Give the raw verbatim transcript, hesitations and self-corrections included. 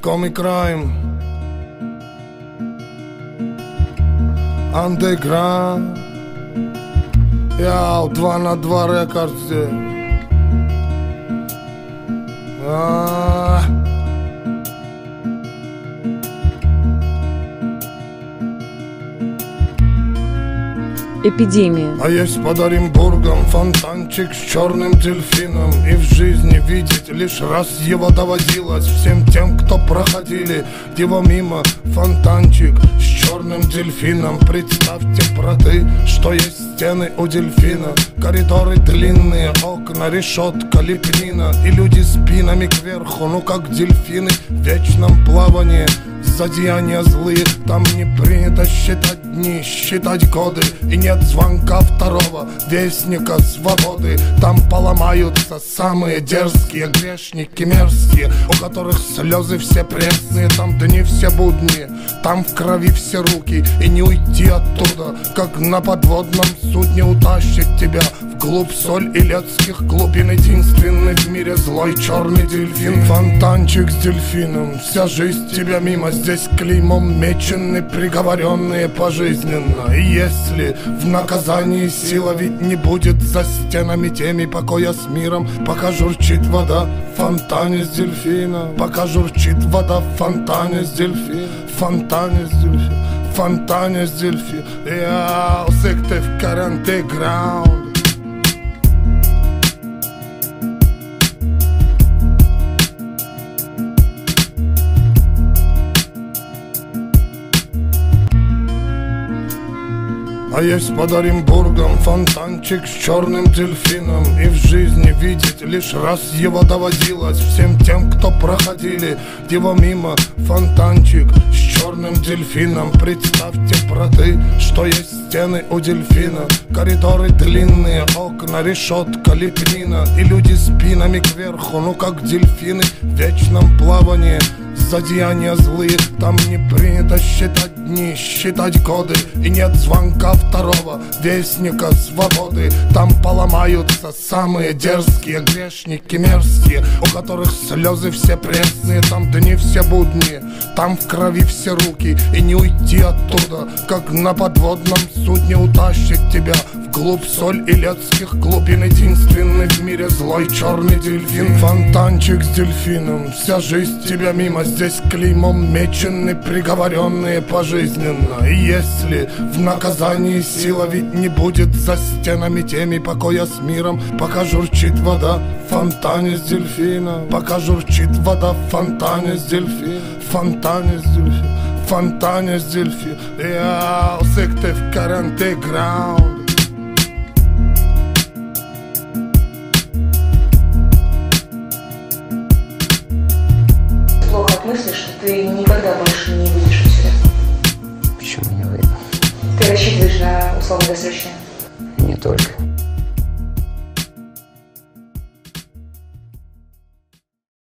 Comic Crime Underground. Яу, два на два рекорд здесь. А-а-а. Эпидемия. А есть под Оренбургом фонтанчик с черным дельфином. И в жизни видеть лишь раз его доводилось всем тем, кто проходили его мимо. Фонтанчик с черным дельфином. Представьте, браты, что есть стены у дельфина. Коридоры длинные, окна, решетка, лепнина. И люди спинами кверху, ну как дельфины в вечном плавании. Зодеяния злые, там не принято считать дни, считать годы. И нет звонка второго вестника свободы. Там поломаются самые дерзкие грешники мерзкие, у которых слезы все пресные. Там дни все будни, там в крови все руки. И не уйти оттуда, как на подводном судне утащит тебя вглубь соль илецких глубин. Единственный в мире злой черный дельфин. Фонтанчик с дельфином, вся жизнь тебя мимо. Здесь клеймом мечены приговоренные пожизненно. И если в наказании сила ведь не будет за стенами теми покоя с миром, пока журчит вода в фонтане с дельфином. Пока журчит вода в фонтане с дельфином. Фонтане с дельфином. Фонтане с дельфином. Яу, секты в карантеграунд. А есть под Оренбургом фонтанчик с черным дельфином. И в жизни видеть лишь раз его доводилось всем тем, кто проходили его мимо. Фонтанчик с черным дельфином. Представьте, браты, что есть стены у дельфина. Коридоры длинные, окна, решетка, лепнина. И люди спинами кверху, ну как дельфины в вечном плавании. Зодеяния злые, там не принято считать дни, считать годы. И нет звонка второго вестника свободы. Там поломаются самые дерзкие грешники мерзкие, у которых слезы все пресные. Там дни все будни, там в крови все руки. И не уйти оттуда, как на подводном судне утащит тебя вглубь соль илецких глубин. Единственный в мире злой черный дельфин. Фонтанчик с дельфином, вся жизнь тебя мимо. Здесь клеймом мечены приговоренные пожизненно. И если в наказании сила ведь не будет за стенами теми покоя с миром, пока журчит вода в фонтане с дельфином. Пока журчит вода в фонтане с дельфином. Фонтане с дельфином. Фонтане с дельфином. Яу, секты в карантеграунд. Мысли, что ты никогда больше не выйдешь отсюда. Почему не выйду? Ты рассчитываешь на условно-досрочное? Не только.